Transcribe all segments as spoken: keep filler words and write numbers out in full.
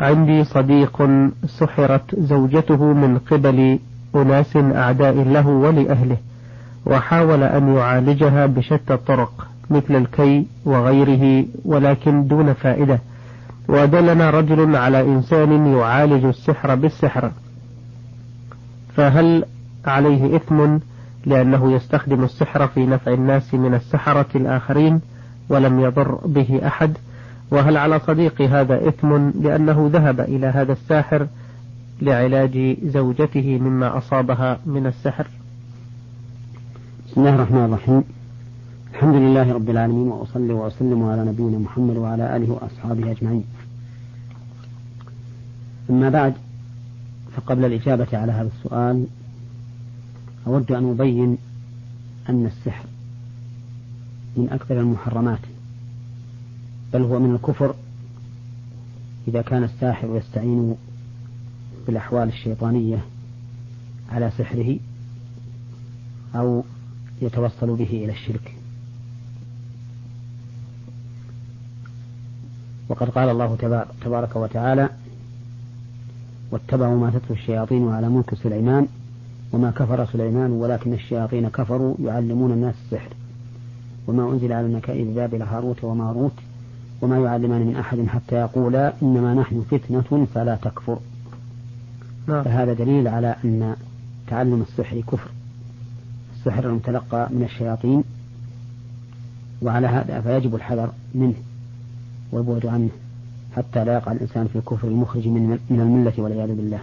عندي صديق سحرت زوجته من قبل أناس أعداء له ولأهله، وحاول أن يعالجها بشتى الطرق مثل الكي وغيره ولكن دون فائدة، ودلنا رجل على إنسان يعالج السحر بالسحر، فهل عليه إثم لأنه يستخدم السحر في نفع الناس من السحرة الآخرين ولم يضر به أحد؟ وهل على صديقي هذا إثم لأنه ذهب إلى هذا الساحر لعلاج زوجته مما أصابها من السحر؟ بسم الله الرحمن الرحيم. الحمد لله رب العالمين، وأصلي وأسلم على نبينا محمد وعلى آله وأصحابه أجمعين. أما بعد، فقبل الإجابة على هذا السؤال أود أن أبين أن السحر من أكثر المحرمات، بل هو من الكفر إذا كان الساحر يستعين بالأحوال الشيطانية على سحره أو يتوصل به إلى الشرك. وقد قال الله تبارك وتعالى: واتبعوا ما تتلو الشياطين على ملك سليمان وما كفر سليمان ولكن الشياطين كفروا يعلمون الناس السحر وما أنزل على الملكين ببابل هاروت وماروت وما يعلمان من أحد حتى يقولا إنما نحن فتنة فلا تكفر. فهذا دليل على أن تعلم السحر كفر، السحر المتلقى من الشياطين، وعلى هذا فيجب الحذر منه والبعد عنه حتى لا يقع الإنسان في الكفر المخرج من الملة والعياذ بالله.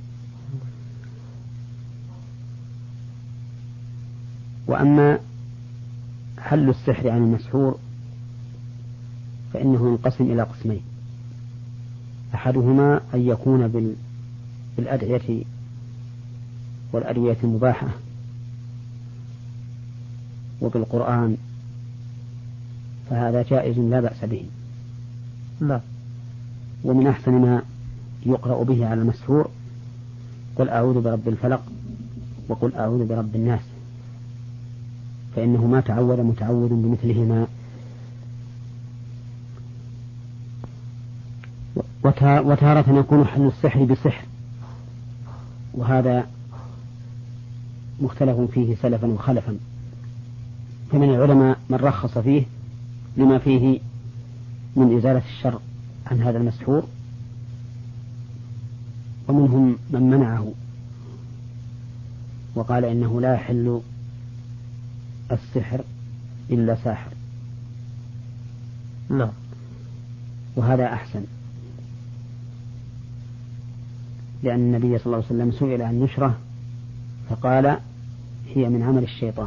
وأما حل السحر عن المسحور فإنه ينقسم إلى قسمين: أحدهما أن يكون بالأدعية والأدوية المباحة وبالقرآن، فهذا جائز لا بأس به. لا. ومن أحسن ما يقرأ به على المسحور قل أعوذ برب الفلق وقل أعوذ برب الناس، فإنه ما تعود متعود بمثلهما. وتارة يكون حل السحر بسحر، وهذا مختلف فيه سلفا وخلفا، فمن العلماء من رخص فيه لما فيه من إزالة الشر عن هذا المسحور، ومنهم من منعه وقال إنه لا يحل السحر إلا ساحر. لا. وهذا أحسن، لأن النبي صلى الله عليه وسلم سئل عن نشرة فقال هي من عمل الشيطان،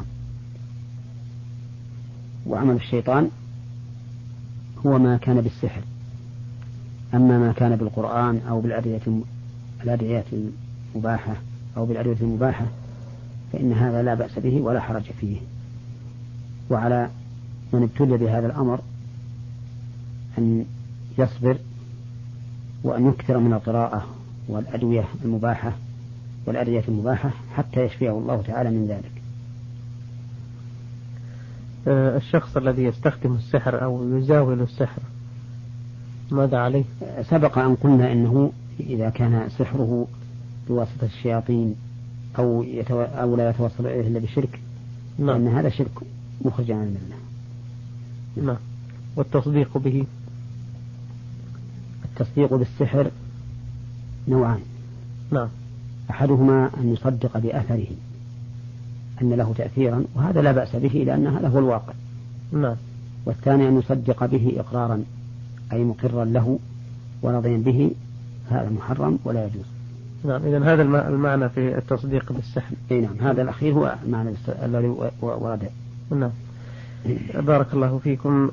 وعمل الشيطان هو ما كان بالسحر، أما ما كان بالقرآن أو بالأدعية المباحة أو بالأدعية المباحة فإن هذا لا بأس به ولا حرج فيه. وعلى من ابتلي بهذا الأمر أن يصبر وأن يكثر من القراءة والأدوية المباحة والأدعية المباحة حتى يشفيه الله تعالى من ذلك. الشخص الذي يستخدم السحر أو يزاول السحر ماذا عليه؟ سبق أن قلنا إنه إذا كان سحره بواسطة الشياطين أو, يتو... أو لا يتوصل إليه إلا بشرك، لأن هذا شرك مخرج عن الملة. نعم. والتصديق به؟ التصديق بالسحر نوعان. نعم. أحدهما أن يصدق بأثره أن له تأثيرا، وهذا لا بأس به لأن هذا هو الواقع. نعم. والثاني أن يصدق به إقرارا أي مقرا له ورضيا به، هذا محرم ولا يجوز. نعم. إذن هذا المعنى في التصديق بالسحر. أي نعم، هذا الأخير هو المعنى الذي ورد. نعم. بارك الله فيكم.